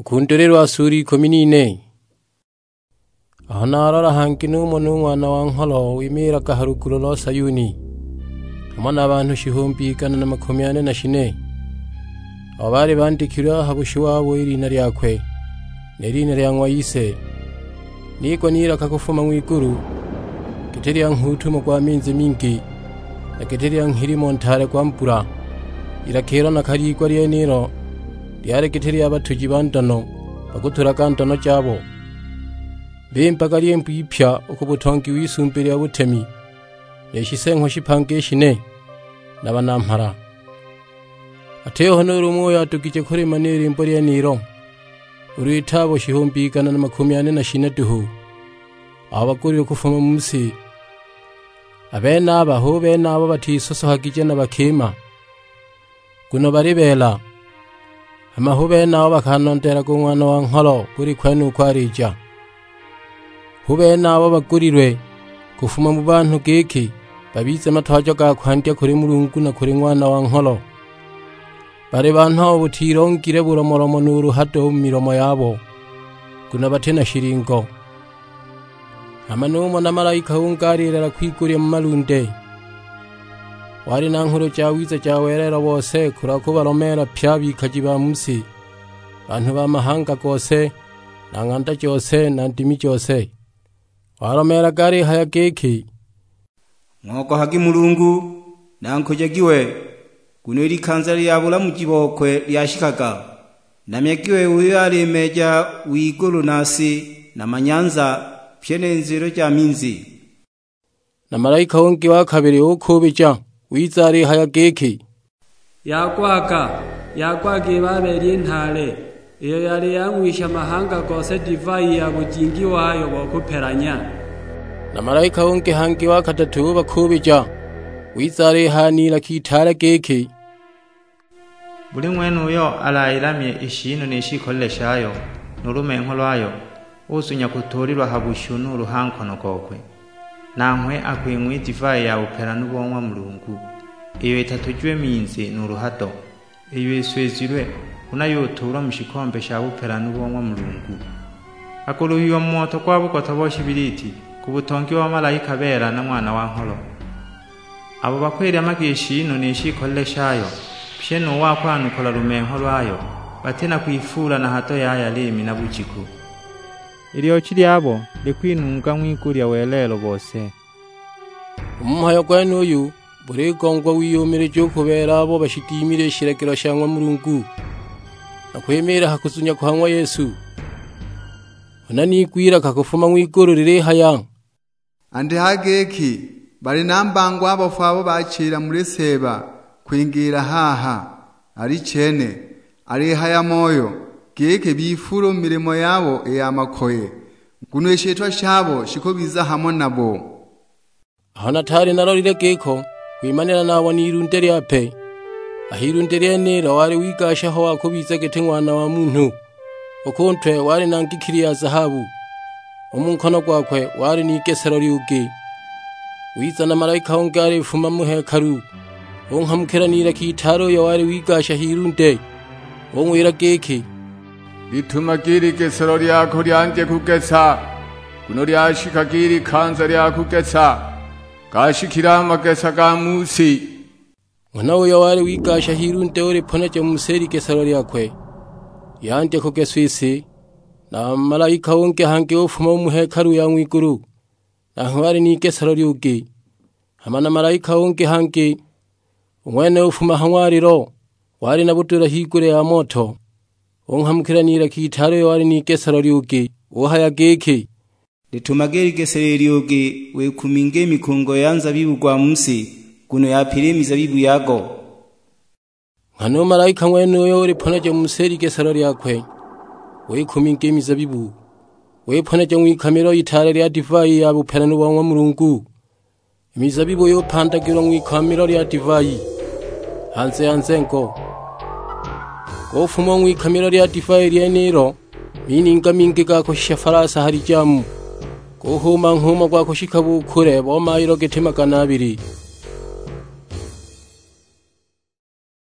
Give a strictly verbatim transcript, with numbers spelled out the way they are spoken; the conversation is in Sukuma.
Kukunterero asuri kominine. Ahanarara hankinu monumwana wa nkolo wimira kaharukuro lo Sayuni. Amana abantu shihumbi kana na makumi ane na shine. Abari bandikira habushi wabo irina ryakwe. Nerina ryangwa yise. Niko nira kakufuma mwikuru. Kiteri yankutu mukwa minzi mingi. Na kiteri yanhirimo ntare kwa mpura. Irakera na karigwa ryeniro. Diare kiteri abatuji bandano. Bagutura kantano chabo. Bempaka ryempu ipya ukubutongi wisumbere ya butemi. Neshisenko shipange shine. Nabanampara. Ateo honoro moya tukije kuri maneri mbori ya niro. Uruitabo shihumbi kana na makumi ane na shine duhu. Abakuri kufuma musi. Abena abaho bena abo batisoso hakije na bakema. Kuno baribela. Amaho bena abo bakanondera ku mwana wa nkolo kuri kwenu kwarija. Hube nabo bagurirwe kufuma mu bantu geki babize amatwajo ga kwandya kuri Mulungu na kuri mwana wa nkolo. Bare bantu butirongire buromoromo n'uruhado mu miromo yabo kuna batena shiringo. Amanumo na malayika hungarira kwiguriye mu malunde. Wari na nkuru cyawiza cyawerera bose kurakuba romera pyabi kajiba musi. Bantu b'amahanga gose na nganda cyose na ndimi cyose. Waromera gari haya geki. Mwoko hagi Mulungu nankojagiwe kuneri kanzari yabula mu kibokwe lyashikaga. Namyagiwe uyari meja wiguru nasi na manyanza pyene nziro cya minzi. Na malayika wongi wa kabiri ukubija wizari haya geki. Yakwaka yakwage baberi ntare. Iyo yari yamwisha mahanga gose divai ya bugingi wayo bokuperanya. Na malayika wongi hangi wa katatu bakubija wizare hanira kitara geki. Buli mwenu yo alayiramye ishino nishikolle shayo nurumenko lwayo usunya kutorirwa habushu n'uruhankono gokwe. Nankwe akwimwe divai ya upera n'ubonwa Mulungu. Iyo itatujwe minzi n'uruhado. Iyo iswezirwe unayotura mushikombe shabupera n'ubonwa Mulungu. Akuluhiwa moto kwabo kotoboshi biriti kubutongi wa malayika bera na mwana wa nkolo. Abo bakweri amagishino nishikolle shayo pyeno wakwanukola rumenko lwayo batena kwifura na hato yaya limi na bujiku. Iliyo chiri abo likwinunga mwigurya welelo bose. Umuhayo kwenu uyu buri gongwa wiyomere cyo kubera abo bashikimire shirekero shangwa Mulungu. Nakwemera hakuzunya kuhangwa Yesu. Onani kwira kakufuma mwiguru rire haya. Andi hageki bari nambangwa abafabo bacira muri seba kwingira haha ari cene ari haya moyo geke bifuro mirimo yabo eyamakoye kuneshetwa shabo shiko biza hamwe nabo. Hana tari narorire geko kwimanira nabo nirundere yape. Ahirundere nera wari wigasha ho akubiza gete mwana wa muntu. Okontwe wari nangikiri ya zahabu. Omunkono gwakwe wari ni gesero ryugi. Wiza na malayika ongare fuma muhekaru. Onkamukeranira kitaro ya wari wigasha hirunde. Onwira geki. Lituma giri gesero ryako ryanje kugesa. Kuno ryashika giri kanza ryakugesa. Gashikira amagesa ga musi. Mwana uyo wari wigasha hirunde ore poneje museri gesero ryakwe. Yanje kugeswisi na malayika wonke hange ufuma muhekaru ya mwiguru. Na hwari ni gesero ryugi. Hamana malayika wonke hange umwene ufuma hangwariro wari nabutura higure ya moto. Onkamukiranira kitaro wari ni gesero ryugi uhaya geki. Litumageri gesero ryugi we kuminge mikungo yanza bibugwa musi kuno yapiremiza bibu yago. Hano malayika mwene uyo uri poneje museri gesero ryakwe. We kuminge mizabibu. We poneje mwikamiro itare rya divai ya bupera n'ubonwa Mulungu. Imizabibu yo pandagiro mwikamiro rya divai. Hanze hanze ngo. Gofuma mwikamiro rya divai rya nero. Mininga mingi gako shafarasa hari jamu. Gohuma nkuma gwako shikabukure bo mayiro gete magana abiri.